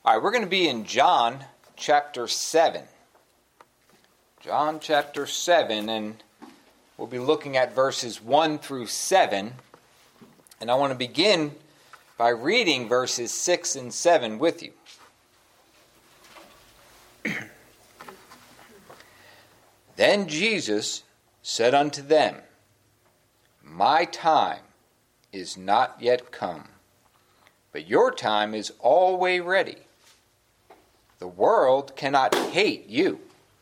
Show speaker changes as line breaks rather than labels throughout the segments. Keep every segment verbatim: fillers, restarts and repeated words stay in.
All right, we're going to be in John chapter seven. John chapter seven, and we'll be looking at verses one through seven. And I want to begin by reading verses six and seven with you. Then Jesus said unto them, My time is not yet come, but your time is alway ready. The world cannot hate you,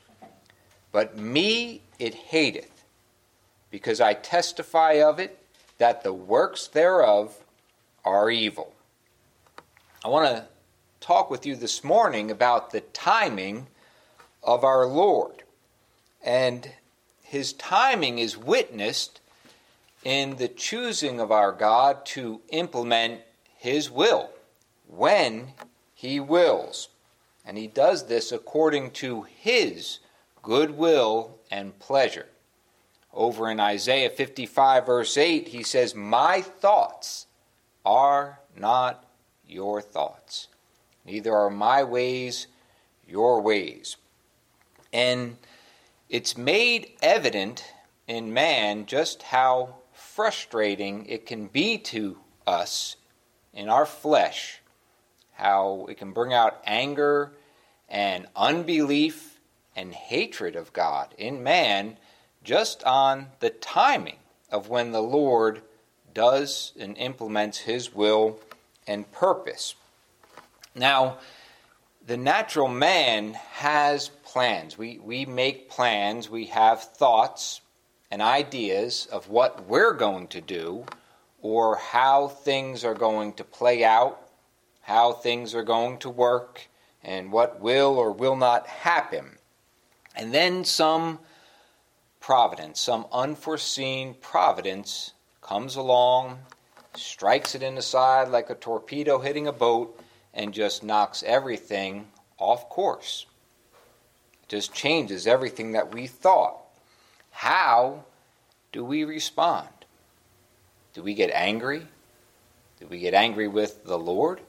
but me it hateth, because I testify of it that the works thereof are evil. I want to talk with you this morning about the timing of our Lord. And his timing is witnessed in the choosing of our God to implement his will when he wills. And he does this according to his good will and pleasure. Over in Isaiah fifty-five verse eight, he says, My thoughts are not your thoughts, neither are my ways your ways. And it's made evident in man just how frustrating it can be to us in our flesh, how it can bring out anger and unbelief and hatred of God in man just on the timing of when the Lord does and implements his will and purpose. Now, the natural man has plans. We, we make plans. We have thoughts and ideas of what we're going to do or how things are going to play out, how things are going to work, and what will or will not happen. And then some providence, some unforeseen providence comes along, strikes it in the side like a torpedo hitting a boat, and just knocks everything off course. It just changes everything that we thought. How do we respond? Do we get angry? Do we get angry with the Lord?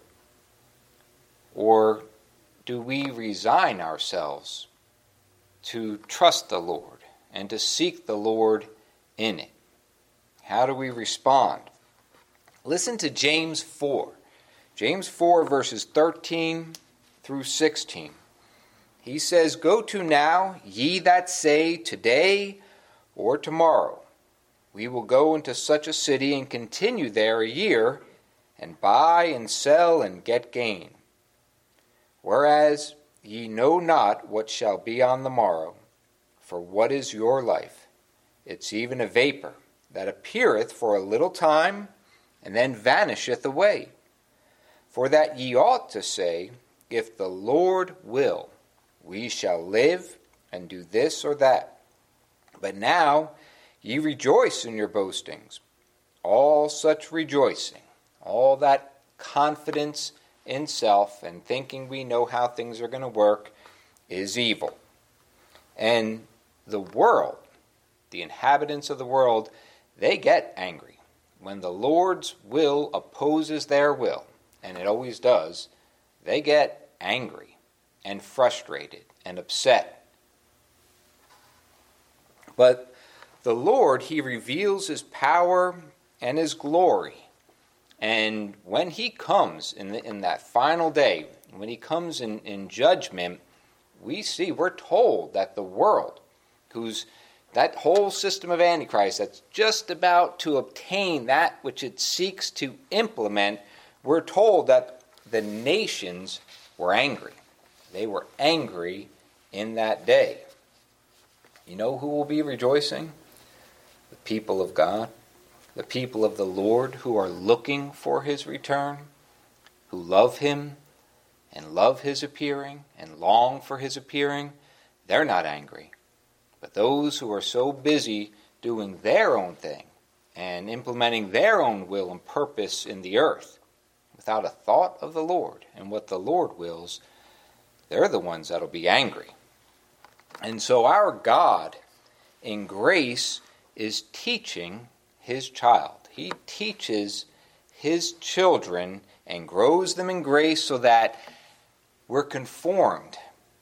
Or do we resign ourselves to trust the Lord and to seek the Lord in it? How do we respond? Listen to James four. James four verses thirteen through sixteen. He says, Go to now, ye that say, Today or tomorrow, we will go into such a city and continue there a year, and buy and sell and get gain. Whereas ye know not what shall be on the morrow. For what is your life? It's even a vapor that appeareth for a little time, and then vanisheth away. For that ye ought to say, If the Lord will, we shall live and do this or that. But now ye rejoice in your boastings. All such rejoicing, all that confidence in self and thinking we know how things are going to work is evil. And the world, the inhabitants of the world, they get angry when the Lord's will opposes their will, and it always does. They get angry and frustrated and upset. But the Lord, he reveals his power and his glory. And when he comes in, the, in that final day, when he comes in, in judgment, we see, we're told that the world, who's that whole system of Antichrist that's just about to obtain that which it seeks to implement, we're told that the nations were angry. They were angry in that day. You know who will be rejoicing? The people of God. The people of the Lord who are looking for his return, who love him and love his appearing and long for his appearing, they're not angry. But those who are so busy doing their own thing and implementing their own will and purpose in the earth without a thought of the Lord and what the Lord wills, they're the ones that'll be angry. And so our God in grace is teaching his child. He teaches his children and grows them in grace so that we're conformed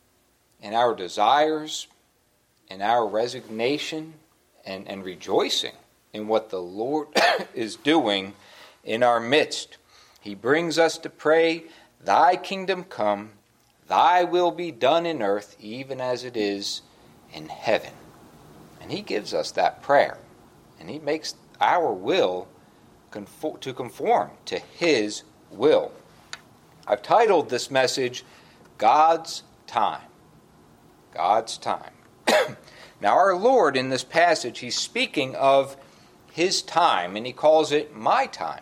in our desires, in our resignation, and, and rejoicing in what the Lord is doing in our midst. He brings us to pray, "Thy kingdom come, thy will be done in earth, even as it is in heaven." And he gives us that prayer. And he makes our will conform, to conform to his will. I've titled this message, God's Time. God's Time. Now our Lord in this passage, he's speaking of his time, and he calls it my time.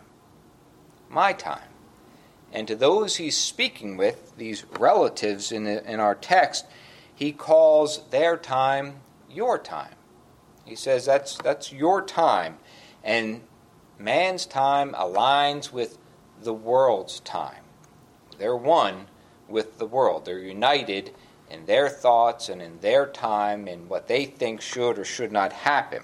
My time. And to those he's speaking with, these relatives in, the, in our text, he calls their time your time. He says that's that's your time. And man's time aligns with the world's time. They're one with the world. They're united in their thoughts and in their time and what they think should or should not happen.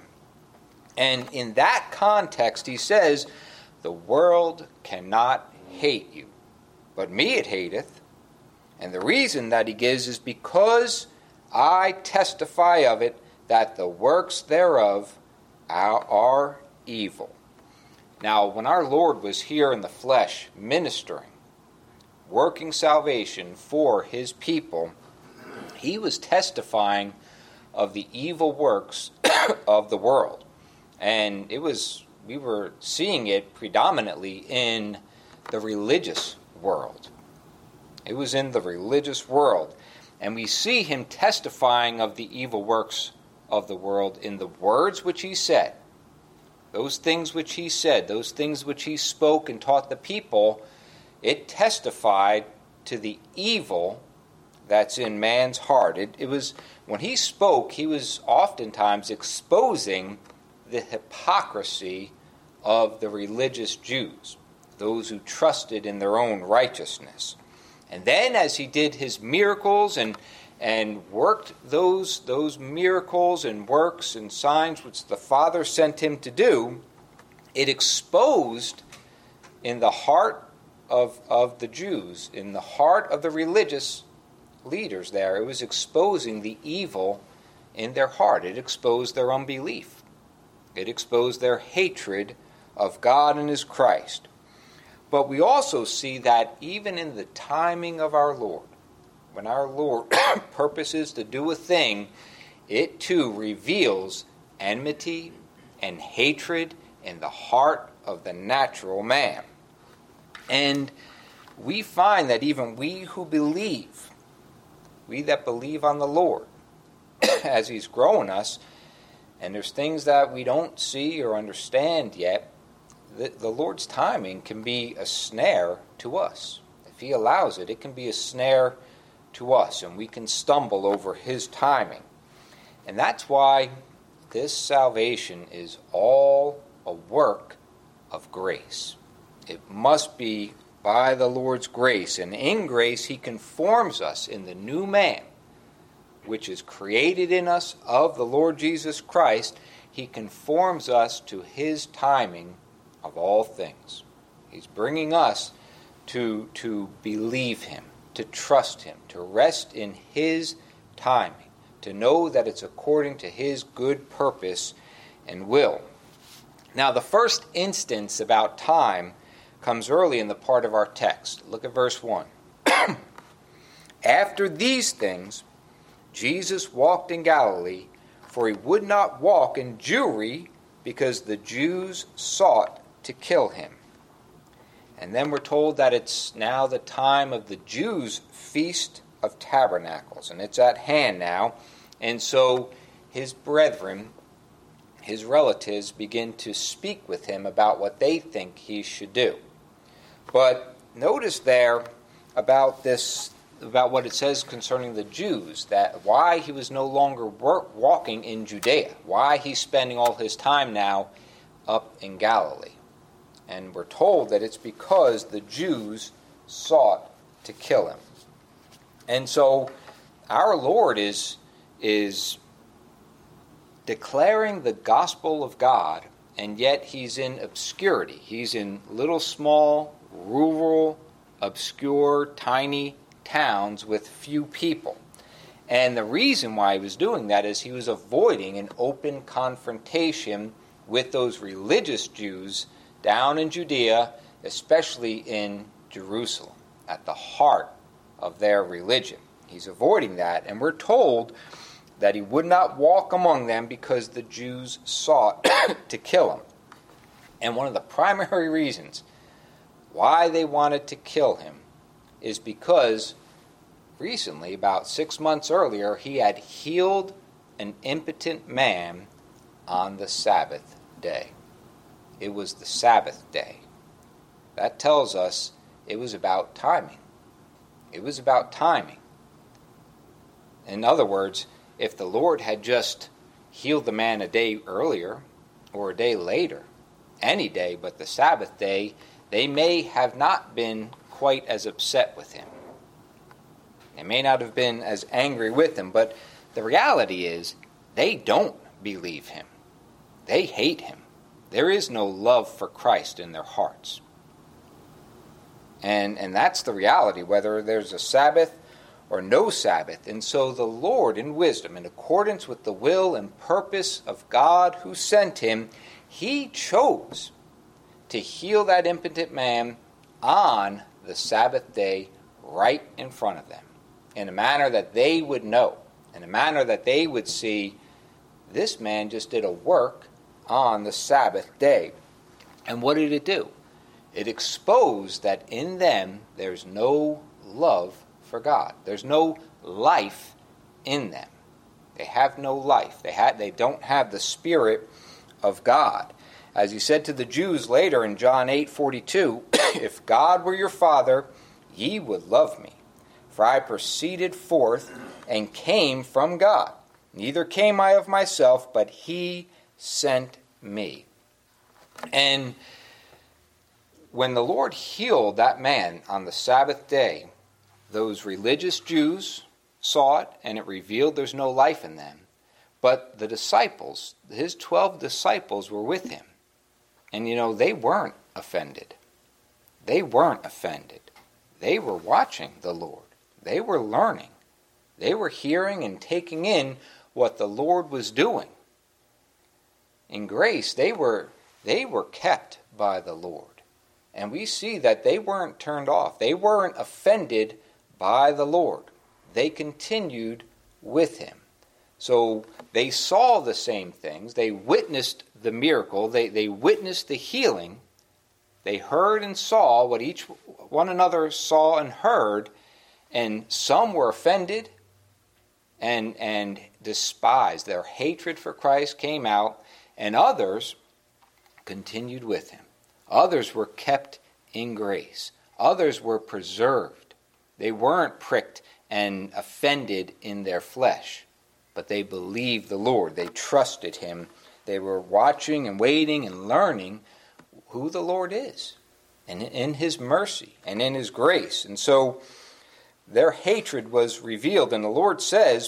And in that context, he says, the world cannot hate you, but me it hateth. And the reason that he gives is because I testify of it, that the works thereof are, are evil. Now, when our Lord was here in the flesh, ministering, working salvation for his people, he was testifying of the evil works of the world. And it was, we were seeing it predominantly in the religious world. It was in the religious world. And we see him testifying of the evil works of the world in the words which he said. Those things which he said, those things which he spoke and taught the people, it testified to the evil that's in man's heart. It, it was, when he spoke, he was oftentimes exposing the hypocrisy of the religious Jews, those who trusted in their own righteousness. And then as he did his miracles and and worked those, those miracles and works and signs which the Father sent him to do, it exposed in the heart of, of the Jews, in the heart of the religious leaders there, it was exposing the evil in their heart. It exposed their unbelief. It exposed their hatred of God and his Christ. But we also see that even in the timing of our Lord, when our Lord purposes to do a thing, it too reveals enmity and hatred in the heart of the natural man. And we find that even we who believe, we that believe on the Lord, as he's growing us, and there's things that we don't see or understand yet, the, the Lord's timing can be a snare to us. If he allows it, it can be a snare to us, and we can stumble over his timing. And that's why this salvation is all a work of grace. It must be by the Lord's grace, and in grace he conforms us in the new man, which is created in us of the Lord Jesus Christ. He conforms us to his timing of all things. He's bringing us to, to believe him, to trust him, to rest in his timing, to know that it's according to his good purpose and will. Now, the first instance about time comes early in the part of our text. Look at verse one. After these things, Jesus walked in Galilee, for he would not walk in Jewry, because the Jews sought to kill him. And then we're told that it's now the time of the Jews' Feast of Tabernacles, and it's at hand now. And so his brethren, his relatives, begin to speak with him about what they think he should do. But notice there about this, about what it says concerning the Jews, that why he was no longer work, walking in Judea, why he's spending all his time now up in Galilee. And we're told that it's because the Jews sought to kill him. And so our Lord is, is declaring the gospel of God, and yet he's in obscurity. He's in little, small, rural, obscure, tiny towns with few people. And the reason why he was doing that is he was avoiding an open confrontation with those religious Jews down in Judea, especially in Jerusalem, at the heart of their religion. He's avoiding that, and we're told that he would not walk among them because the Jews sought to kill him. And one of the primary reasons why they wanted to kill him is because recently, about six months earlier, he had healed an impotent man on the Sabbath day. It was the Sabbath day. That tells us it was about timing. It was about timing. In other words, if the Lord had just healed the man a day earlier or a day later, any day but the Sabbath day, they may have not been quite as upset with him. They may not have been as angry with him, but the reality is they don't believe him. They hate him. There is no love for Christ in their hearts. And, and that's the reality, whether there's a Sabbath or no Sabbath. And so the Lord, in wisdom, in accordance with the will and purpose of God who sent him, he chose to heal that impotent man on the Sabbath day right in front of them, in a manner that they would know, in a manner that they would see, this man just did a work on the Sabbath day. And what did it do? It exposed that in them there's no love for God. There's no life in them. They have no life. They ha- they don't have the Spirit of God. As he said to the Jews later in John eight forty-two, if God were your Father, ye would love me. For I proceeded forth and came from God. Neither came I of myself, but he sent me. And when the Lord healed that man on the Sabbath day, those religious Jews saw it, and it revealed there's no life in them. But the disciples, his twelve disciples, were with him. And, you know, they weren't offended. They weren't offended. They were watching the Lord. They were learning. They were hearing and taking in what the Lord was doing. In grace, they were they were kept by the Lord. And we see that they weren't turned off. They weren't offended by the Lord. They continued with him. So they saw the same things. They witnessed the miracle. They, they witnessed the healing. They heard and saw what each one another saw and heard. And some were offended and, and despised. Their hatred for Christ came out. And others continued with him. Others were kept in grace. Others were preserved. They weren't pricked and offended in their flesh, but they believed the Lord. They trusted him. They were watching and waiting and learning who the Lord is, and in his mercy and in his grace. And so their hatred was revealed, and the Lord says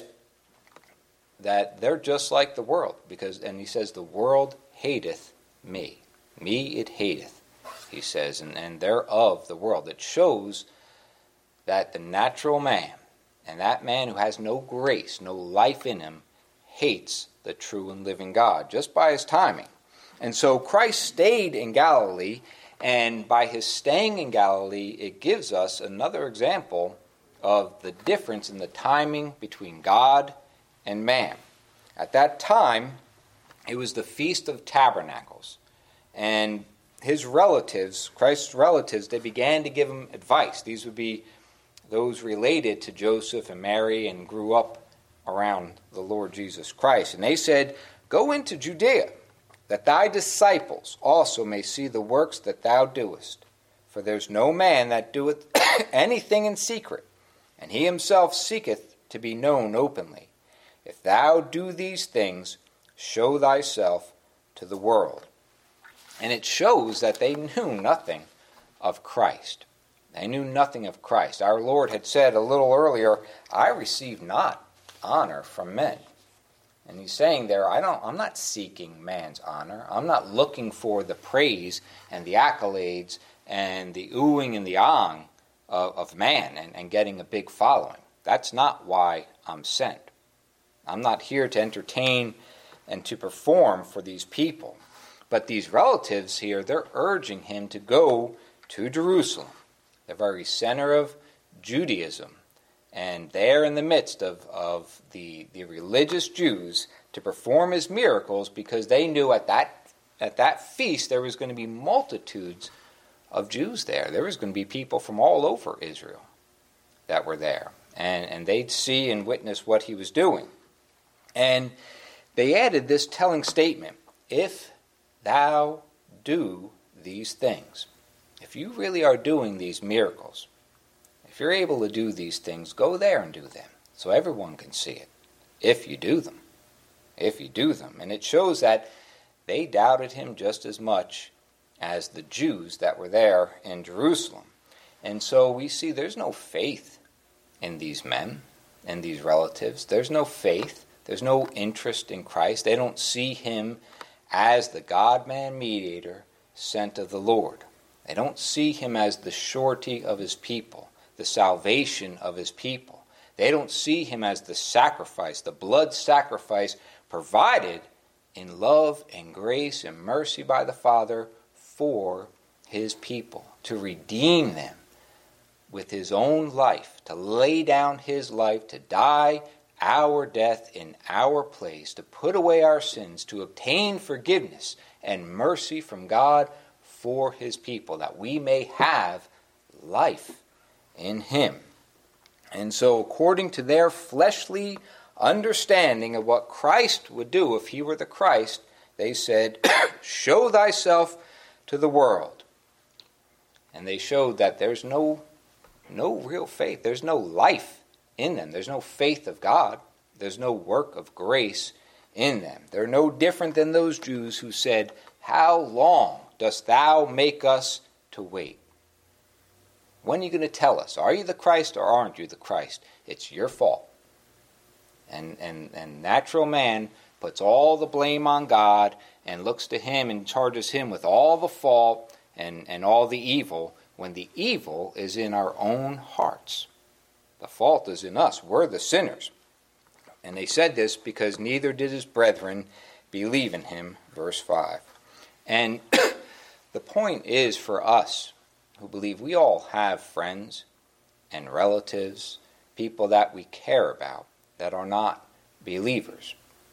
that they're just like the world, because, and he says, the world hateth me. Me it hateth, he says, and, and they're of the world. It shows that the natural man, and that man who has no grace, no life in him, hates the true and living God, just by his timing. And so Christ stayed in Galilee, and by his staying in Galilee, it gives us another example of the difference in the timing between God and man. At that time, it was the Feast of Tabernacles. And his relatives, Christ's relatives, they began to give him advice. These would be those related to Joseph and Mary and grew up around the Lord Jesus Christ. And they said, go into Judea, that thy disciples also may see the works that thou doest. For there's no man that doeth anything in secret, and he himself seeketh to be known openly. If thou do these things, show thyself to the world. And it shows that they knew nothing of Christ. They knew nothing of Christ. Our Lord had said a little earlier, I receive not honor from men. And he's saying there, I don't, I'm not seeking man's honor. I'm not looking for the praise and the accolades and the oohing and the ahhing of, of man and, and getting a big following. That's not why I'm sent. I'm not here to entertain and to perform for these people. But these relatives here, they're urging him to go to Jerusalem, the very center of Judaism, and there in the midst of, of the, the religious Jews to perform his miracles, because they knew at that at that feast there was going to be multitudes of Jews there. There was going to be people from all over Israel that were there, and, and they'd see and witness what he was doing. And they added this telling statement, if thou do these things. If you really are doing these miracles, if you're able to do these things, go there and do them so everyone can see it. If you do them. If you do them. And it shows that they doubted him just as much as the Jews that were there in Jerusalem. And so we see there's no faith in these men and these relatives. There's no faith. There's no interest in Christ. They don't see him as the God-man mediator sent of the Lord. They don't see him as the surety of his people, the salvation of his people. They don't see him as the sacrifice, the blood sacrifice provided in love and grace and mercy by the Father for his people, to redeem them with his own life, to lay down his life, to die our death in our place, to put away our sins, to obtain forgiveness and mercy from God for his people, that we may have life in him. And so according to their fleshly understanding of what Christ would do if he were the Christ, they said, show thyself to the world. And they showed that there's no, no real faith. There's no life in them. There's no faith of God. There's no work of grace in them. They're no different than those Jews who said, how long dost thou make us to wait? When are you going to tell us? Are you the Christ or aren't you the Christ? It's your fault. And, and, and natural man puts all the blame on God and looks to him and charges him with all the fault and, and all the evil, when the evil is in our own hearts. The fault is in us. We're the sinners. And they said this because neither did his brethren believe in him, verse five. And the point is for us who believe, we all have friends and relatives, people that we care about that are not believers.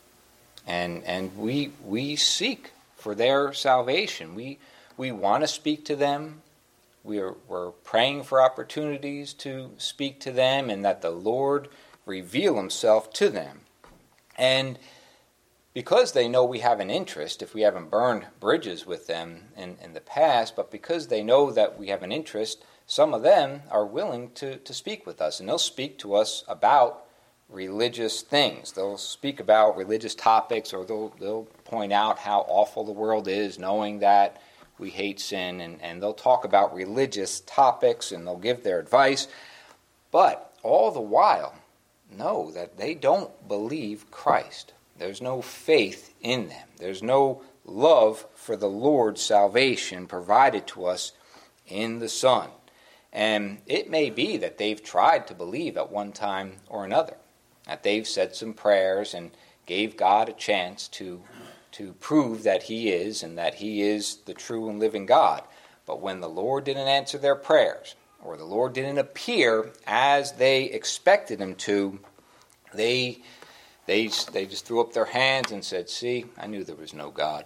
And and we we seek for their salvation. We we want to speak to them. We're, we're praying for opportunities to speak to them and that the Lord reveal himself to them. And because they know we have an interest, if we haven't burned bridges with them in, in the past, but because they know that we have an interest, some of them are willing to, to speak with us. And they'll speak to us about religious things. They'll speak about religious topics, or they'll, they'll point out how awful the world is, knowing that we hate sin, and, and they'll talk about religious topics, and they'll give their advice. But all the while, know that they don't believe Christ. There's no faith in them. There's no love for the Lord's salvation provided to us in the Son. And it may be that they've tried to believe at one time or another, that they've said some prayers and gave God a chance to to prove that he is and that he is the true and living God. But when the Lord didn't answer their prayers, or the Lord didn't appear as they expected him to, they they they just threw up their hands and said, see, I knew there was no God.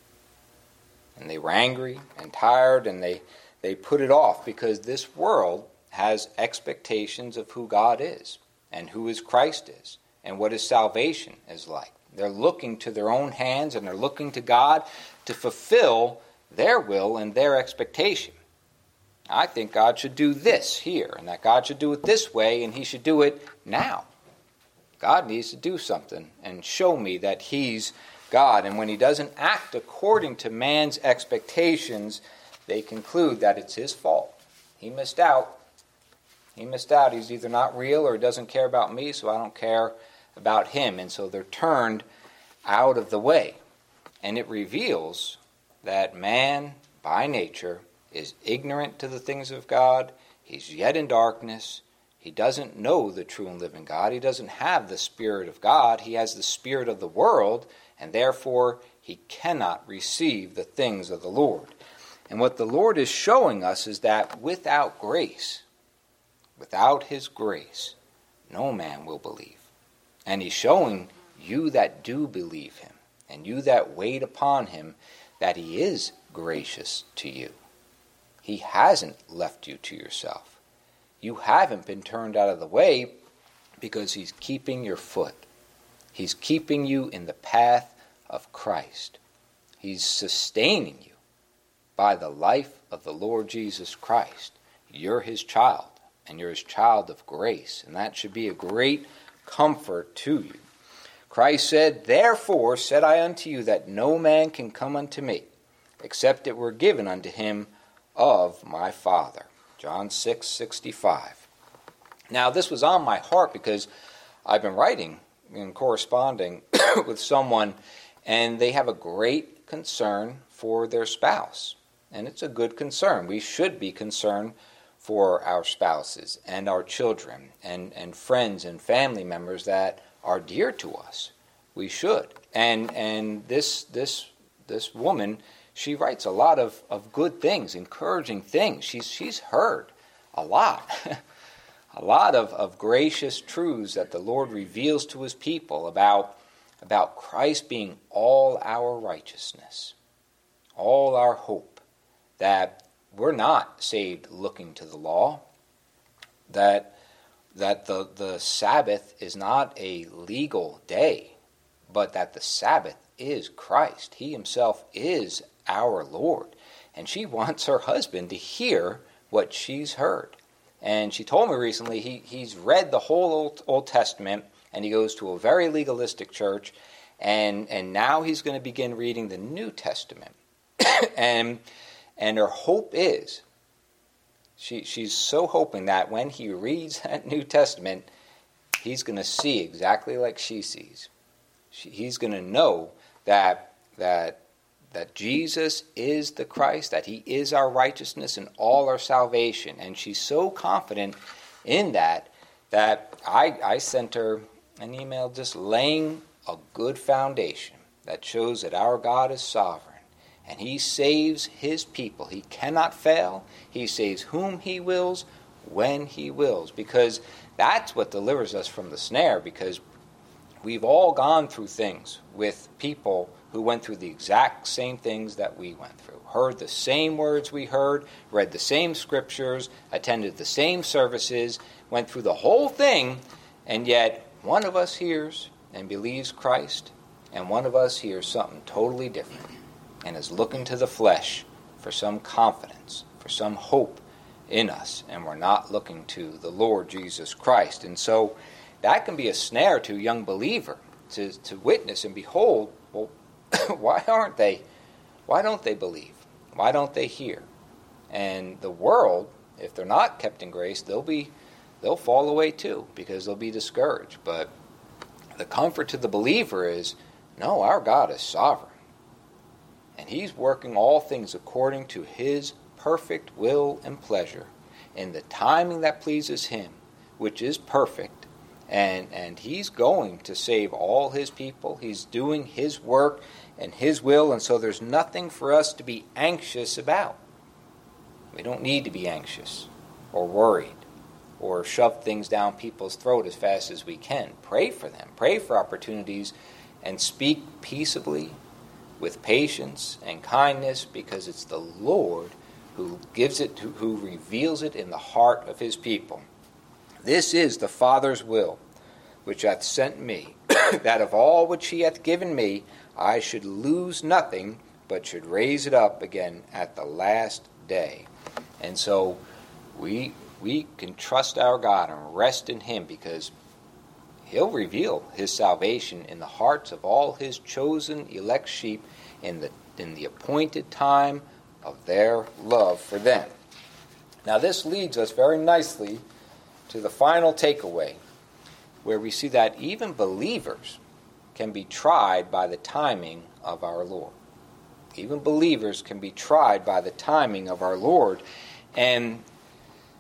And they were angry and tired, and they, they put it off, because this world has expectations of who God is and who his Christ is and what his salvation is like. They're looking to their own hands, and they're looking to God to fulfill their will and their expectation. I think God should do this here, and that God should do it this way, and he should do it now. God needs to do something and show me that he's God. And when he doesn't act according to man's expectations, they conclude that it's his fault. He missed out. He missed out. He's either not real or he doesn't care about me, so I don't care about him. And so they're turned out of the way. And it reveals that man, by nature, is ignorant to the things of God. He's yet in darkness. He doesn't know the true and living God. He doesn't have the Spirit of God. He has the spirit of the world, and therefore he cannot receive the things of the Lord. And what the Lord is showing us is that without grace, without his grace, no man will believe. And he's showing you that do believe him, and you that wait upon him, that he is gracious to you. He hasn't left you to yourself. You haven't been turned out of the way because he's keeping your foot. He's keeping you in the path of Christ. He's sustaining you by the life of the Lord Jesus Christ. You're his child, and you're his child of grace, and that should be a great comfort to you. Christ said, "Therefore said I unto you that no man can come unto me, except it were given unto him of my Father." John six sixty-five. Now, this was on my heart because I've been writing and corresponding with someone, and they have a great concern for their spouse. And it's a good concern. We should be concerned for our spouses and our children and, and friends and family members that are dear to us. We should. And and this this this woman, she writes a lot of, of good things, encouraging things. She's she's heard a lot. a lot of, of gracious truths that the Lord reveals to his people about, about Christ being all our righteousness, all our hope, that we're not saved looking to the law, that that the, the Sabbath is not a legal day, but that the Sabbath is Christ. He himself is our Lord. And she wants her husband to hear what she's heard. And she told me recently he, he's read the whole Old, Old Testament, and he goes to a very legalistic church, and, and now he's going to begin reading the New Testament. and and her hope is, she she's so hoping that when he reads that New Testament, he's going to see exactly like she sees. She, he's going to know that that that Jesus is the Christ, that he is our righteousness and all our salvation. And she's so confident in that that I, I sent her an email just laying a good foundation that shows that our God is sovereign and he saves his people. He cannot fail. He saves whom he wills, when he wills, because that's what delivers us from the snare, because we've all gone through things with people who went through the exact same things that we went through, heard the same words we heard, read the same scriptures, attended the same services, went through the whole thing, and yet one of us hears and believes Christ, and one of us hears something totally different and is looking to the flesh for some confidence, for some hope in us, and we're not looking to the Lord Jesus Christ. And so that can be a snare to a young believer to, to witness and behold, well, why aren't they, why don't they believe? Why don't they hear? And the world, if they're not kept in grace, they'll be, they'll fall away too, because they'll be discouraged. But the comfort to the believer is, no, our God is sovereign. And he's working all things according to his perfect will and pleasure, in the timing that pleases him, which is perfect. And and he's going to save all his people. He's doing his work and his will, and so there's nothing for us to be anxious about. We don't need to be anxious or worried or shove things down people's throat as fast as we can. Pray for them. Pray for opportunities and speak peaceably with patience and kindness, because it's the Lord who gives it, who, who reveals it in the heart of his people. This is the Father's will, which hath sent me, that of all which he hath given me, I should lose nothing, but should raise it up again at the last day. And so we we can trust our God and rest in him, because he'll reveal his salvation in the hearts of all his chosen elect sheep in the in the appointed time of their love for them. Now this leads us very nicely to the final takeaway, where we see that even believers can be tried by the timing of our Lord. Even believers can be tried by the timing of our Lord. And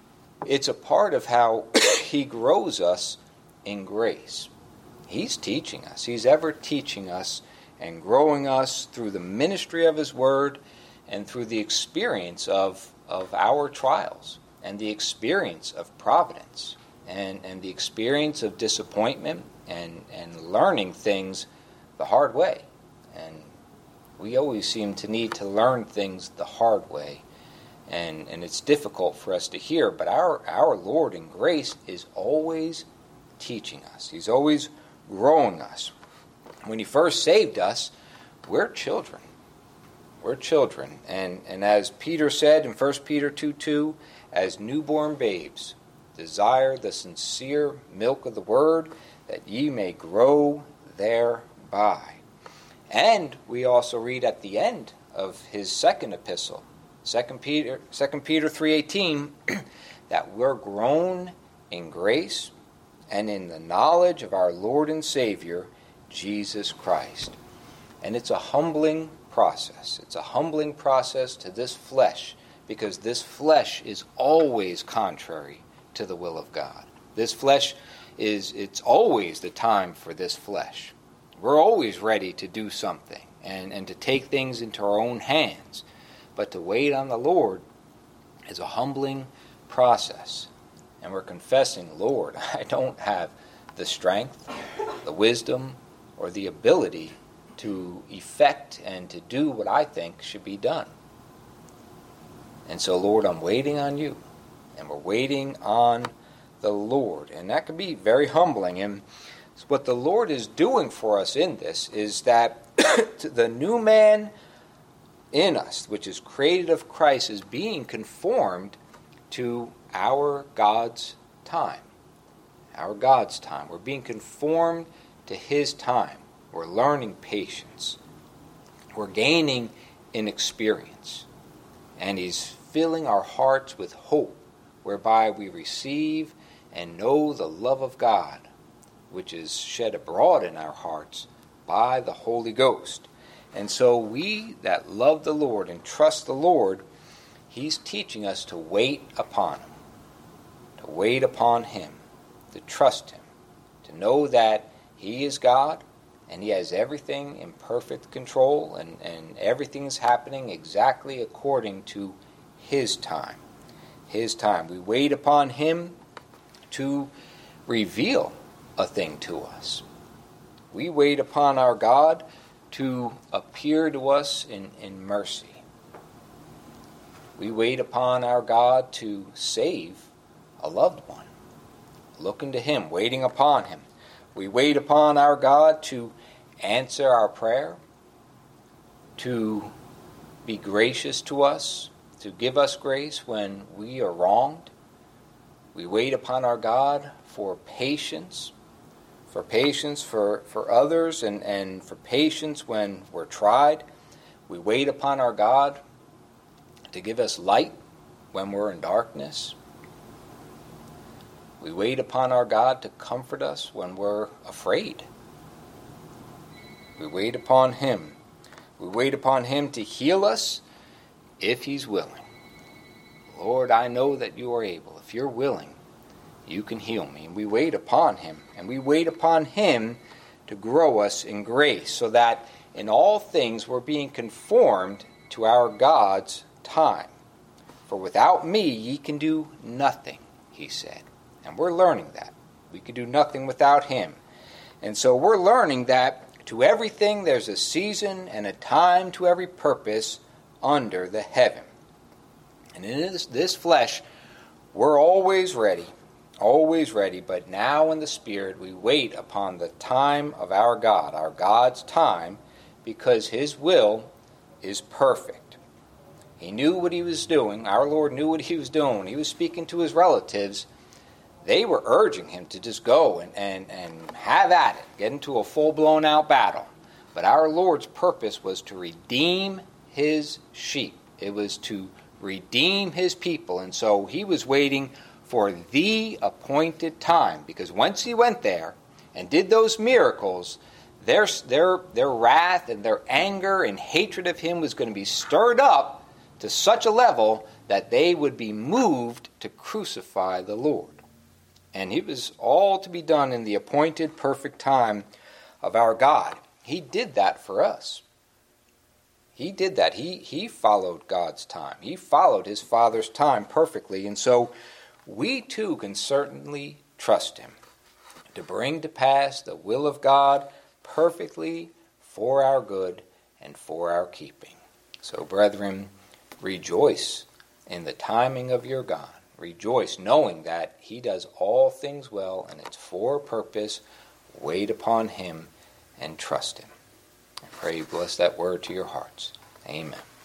it's a part of how he grows us in grace. He's teaching us. He's ever teaching us and growing us through the ministry of his word and through the experience of, of our trials and the experience of providence and, and the experience of disappointment and, and learning things the hard way. And we always seem to need to learn things the hard way. And, and it's difficult for us to hear, but our, our Lord in grace is always teaching us. He's always growing us. When he first saved us, we're children. We're children. And, and as Peter said in First Peter two two, as newborn babes, desire the sincere milk of the word, that ye may grow thereby. And we also read at the end of his second epistle, Second Peter, Second Peter three eighteen, that we're grown in grace and in the knowledge of our Lord and Savior, Jesus Christ. And it's a humbling process. It's a humbling process to this flesh, because this flesh is always contrary to the will of God. This flesh is, it's always the time for this flesh. We're always ready to do something and, and to take things into our own hands. But to wait on the Lord is a humbling process. And we're confessing, Lord, I don't have the strength, the wisdom, or the ability to effect and to do what I think should be done. And so, Lord, I'm waiting on you. And we're waiting on the Lord. And that can be very humbling. And what the Lord is doing for us in this is that the new man in us, which is created of Christ, is being conformed to our God's time. Our God's time. We're being conformed to his time. We're learning patience. We're gaining in experience. And he's filling our hearts with hope, whereby we receive and know the love of God, which is shed abroad in our hearts by the Holy Ghost. And so we that love the Lord and trust the Lord, he's teaching us to wait upon him, to wait upon him, to trust him, to know that he is God and he has everything in perfect control and, and everything is happening exactly according to his time. His time. We wait upon him to reveal a thing to us. We wait upon our God to appear to us in, in mercy. We wait upon our God to save a loved one. Looking to him, waiting upon him. We wait upon our God to answer our prayer, to be gracious to us, to give us grace when we are wronged. We wait upon our God for patience, for patience for, for others and, and for patience when we're tried. We wait upon our God to give us light when we're in darkness. We wait upon our God to comfort us when we're afraid. We wait upon him. We wait upon him to heal us if he's willing. Lord, I know that you are able. If you're willing, you can heal me. And we wait upon him. And we wait upon him to grow us in grace, so that in all things we're being conformed to our God's time. For without me ye can do nothing, he said. And we're learning that. We can do nothing without him. And so we're learning that to everything there's a season and a time to every purpose under the heaven. And in this, this flesh, we're always ready, always ready, but now in the Spirit we wait upon the time of our God, our God's time, because his will is perfect. He knew what he was doing. Our Lord knew what he was doing. He was speaking to his relatives. They were urging him to just go and, and, and have at it, get into a full-blown out battle. But our Lord's purpose was to redeem his sheep. It was to redeem his people. And so he was waiting for the appointed time, because once he went there and did those miracles, their, their, their wrath and their anger and hatred of him was going to be stirred up to such a level that they would be moved to crucify the Lord. And it was all to be done in the appointed perfect time of our God. He did that for us. He did that. He, he followed God's time. He followed his Father's time perfectly. And so we too can certainly trust him to bring to pass the will of God perfectly for our good and for our keeping. So, brethren, rejoice in the timing of your God. Rejoice knowing that he does all things well and it's for a purpose. Wait upon him and trust him. I pray you bless that word to your hearts. Amen.